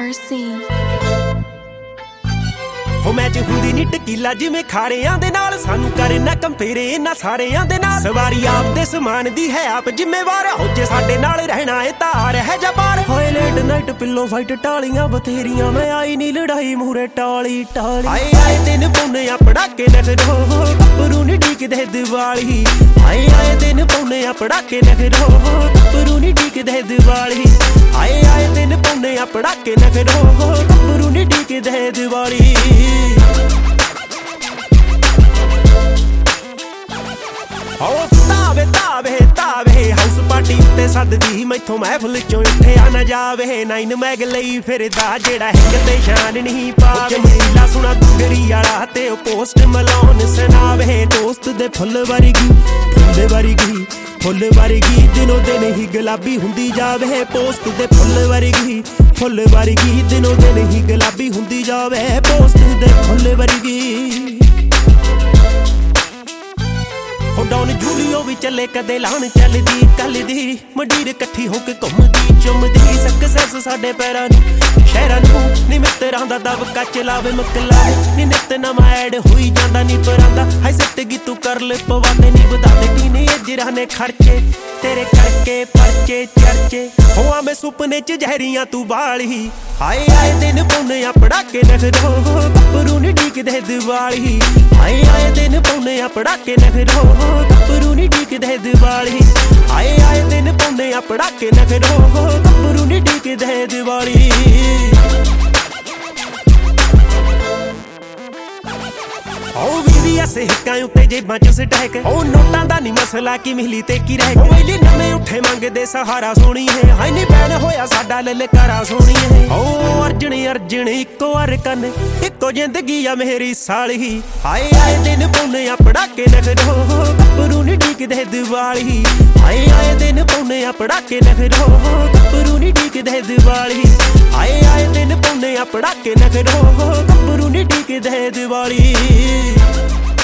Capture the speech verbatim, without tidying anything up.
Mercy ਹੋ match ਹੁੰਦੀ ਨੀ ਟਕੀਲਾ ਜਿਵੇਂ ਖਾਰਿਆਂ ਦੇ ਨਾਲ ਸਾਨੂੰ ਕਰੇ ਨਾ ਕੰਪੇਰੇ ਇਹਨਾਂ ਸਾਰਿਆਂ ਦੇ ਨਾਲ ਸਵਾਰੀ ਆਪ ਦੇ ਸਮਾਨ ਦੀ ਹੈ ਆਪ ਜ਼ਿੰਮੇਵਾਰ ਹੋ ਜੇ ਸਾਡੇ ਨਾਲ ਰਹਿਣਾ ਏ ਤਾਰ ਹੈ ਜਬਾਰ ਹੋਏ ਲੇਟ ਨਾਈਟ ਪਿੱਲੋ ਫਾਈਟ ਟਾਲੀਆਂ ਬਥੇਰੀਆਂ ਮੈਂ ਆਈ ਨੀ ਲੜਾਈ ਮੂਰੇ ਟਾਲੀ ਟਾਲੀ ਆਏ ਆਏ ਦਿਨ ਪੌਨੇ ਆ ਪੜਾਕੇ ਨਖਰੋ ਗੱਭਰੂ ਨੀ ਡੀਕਦੇ ਦੀਵਾਲੀ ਆਏ ਆਏ ਦਿਨ ਪੌਨੇ ਆ ਪੜਾਕੇ ਨਖਰੋ ਗੱਭਰੂ ਨੀ ਡੀਕਦੇ ਦੀਵਾਲੀ ਆਏ ਆਏ ਦਿਨ ਪੌਨੇ ਆ ਪੜਾਕੇ ਨਖਰੋ ਗੱਭਰੂ ਨੀ ਡੀਕਦੇ ਦੀਵਾਲੀ ਹੋ ਤਾਵੇ ਤਾਵੇ ਤਾਵੇ ਹਾਊਸ ਪਾਰਟੀ ਉੱਤੇ ਸੱਦਦੀ ਮੈਥੋਂ ਮਹਿਫਲ ਚੋਂ ਉੱਠਿਆ ਨਾ ਜਾਵੇ ਨਾਈਨ ਮੈਗ ਲਈ ਫਿਰਦਾ ਜਿਹੜਾ ਇੱਕ ਤੇ ਸ਼ਾਨ ਨਹੀਂ ਪਾਵੇ ਜਮੀਲਾ ਸੁਣਾ ਦੁਗਰੀ ਵਾਲਾ ਤੇ ਉਹ ਪੋਸਟ ਮਲਾਉਣ ਸੁਣਾਵੇ ਦੋਸਤ ਦੇ ਫੁੱਲ ਵਰਗੀ ਫੁੱਲ ਵਰਗੀ ਫੁੱਲ ਵਰਗੀ ਦਿਨੋਂ ਦਿਨ ਹੀ ਗੁਲਾਬੀ ਹੁੰਦੀ ਜਾਵੇ ਪੋਸਟ ਦੇ ਫੁੱਲ ਵਰਗੀ ਫੁੱਲ ਵਰਗੀ ਦਿਨੋਂ ਦਿਨ ਹੀ ਗੁਲਾਬੀ ਹੁੰਦੀ ਜਾਵੇ ਪੋਸਟ ਦੇ ਫੁੱਲ ਵਰਗੀ ਹੋ ਡੌਨ ਜੂਲੀਓ ਵੀ ਚੱਲੇ ਕਦੇ ਲਾਣ ਚੱਲਦੀ ਕੱਲਦੀ ਮੰਡੀਰ ਇਕੱਠੀ ਹੋ ਕੇ ਘੁੰਮਦੀ ਚੁੰਮਦੀ ਸਕਸੈਸ ਸਾਡੇ ਪੈਰਾਂ ਨੂੰ ਸ਼ਹਿਰਾਂ ਨੂੰ ਨੀ ਮਿੱਤਰਾਂ ਦਾ ਦਬਕਾ ਚਲਾਵੇ ਮਕਲਾ ਨੀ ਨਿੱਤ ਨਵਾਂ ਐਡ ਹੋਈ ਜਾਂਦਾ ਨੀ ਪਰਾਂਦਾ ਹਾਈ ਸਿੱਟ ਗੀ ਤੂੰ ਕਰ ਲੈ ਪਵਾਦੇ ਨੀ ਵਧਾਦੇ ਟੀਨੇ ਅਜਰਾਂ ਨੇ ਖਰਚੇ ਤੇਰੇ ਕਰਕੇ ਪਰਚੇ ਚਰਚੇ ਹੋਆ ਮੈਂ ਸੁਪਨੇ ਚ ਜ਼ਹਿਰੀਆਂ ਤੂੰ ਬਾਲੀ ਆਏ ਆਏ ਦਿਨ ਪੌਨੇ ਆ ਪੜਾਕੇ ਨਖਰੋ ਗੱਭਰੂ ਨੀ ਡੀਕਦੇ ਦੀਵਾਲੀ ਆਏ ਆਏ ਦਿਨ ਪੌਨੇ ਆ ਪੜਾਕੇ ਨਖਰੋ ਗੱਭਰੂ ਨੀ ਡੀਕਦੇ ਦੀਵਾਲੀ ਆਏ ਆਏ ਦਿਨ ਪੌਨੇ ਆ ਪੜਾਕੇ ਨਖਰੋ ਗੱਭਰੂ ਨੀ ਡੀਕਦੇ ਦੀਵਾਲੀ ਓ ਵੀਡੀਐਸ ਹਿੱਕਾਂ ਉੱਤੇ ਜੇਬਾਂ ਚ ਸਟੈਕ ਓ ਨੋਟਾਂ ਦਾ ਨੀ ਮਸਲਾ ਕੀ ਮਿਲੀ ਤੇ ਕੀ ਰਹਿ ਗਿਆ ਵੇਲੇ ਨਵੇਂ ਉੱਠੇ ਮੰਗਦੇ ਸਹਾਰਾ ਸੋਣੀਏ ਹਾਈ ਨੀ ਬੈਨ ਹੋਇਆ ਸਾਡਾ ਲਲਕਾਰਾ ਸੋਣੀਏ ਓ ਅਰਜਣ ਅਰਜਣ ਇੱਕੋ ਅਰਕਨ ਇੱਕੋ ਜ਼ਿੰਦਗੀ ਆ ਮੇਰੀ ਸਾਲੀ ਹਾਏ ਆਏ ਦਿਨ ਪੌਨੇ ਆ ਪੜਾਕੇ ਨਖਰੋ ਗੱਭਰੂ ਨੀ ਡੀਕਦੇ ਦੀਵਾਲੀ ਆਏ ਆਏ ਦਿਨ ਪੌਨੇ ਆ ਪੜਾਕੇ ਨਖਰੋ ਗੱਭਰੂ ਨੀ ਡੀਕਦੇ ਦੀਵਾਲੀ ਆਏ ਆਏ ਦਿਨ ਪੌਨੇ ਆ ਪੜਾਕੇ ਨਖਰੋ ਗੱਭਰੂ ਨੀ ਡੀਕਦੇ ਦੀਵਾਲੀ